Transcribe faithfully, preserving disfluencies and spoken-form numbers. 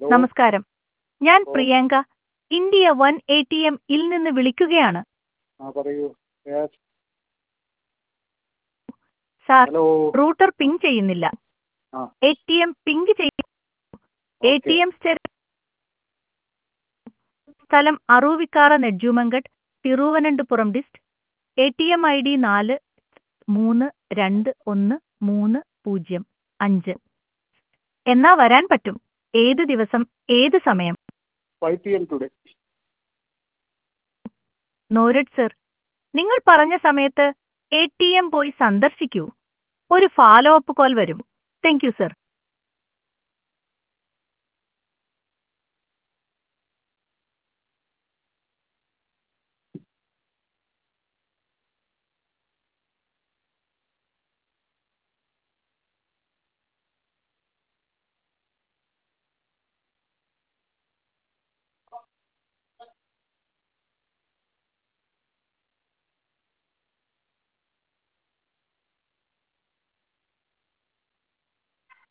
Hello. നമസ്കാരം. ഞാൻ ഓ Priyanka, India one A T M ഇൽ നിന്ന് വിളിക്കുകയാണ്. ആ പറയൂ. യെസ്. Sir, hello. റൂട്ടർ ആ പിങ് ചെയ്യുന്നില്ല. ആ എ ടി എം പിങ് ചെയ്യും. A okay. ടി എം സ്ഥലം Aruvikkara Nedumangad, Thiruvananthapuram dist. A T M I D നാല് മൂന്ന് രണ്ട് ഒന്ന് മൂന്ന് പൂജ്യം അഞ്ച്. എന്നാ വരാൻ പറ്റും? ഏത് ദിവസം, ഏത് സമയം? Five P M today. Noted sir. നിങ്ങൾ പറഞ്ഞ സമയത്ത് എ ടി എം പോയി സന്ദർശിക്കൂ. ഒരു ഫോളോ അപ്പ് കോൾ വരും. Thank you sir.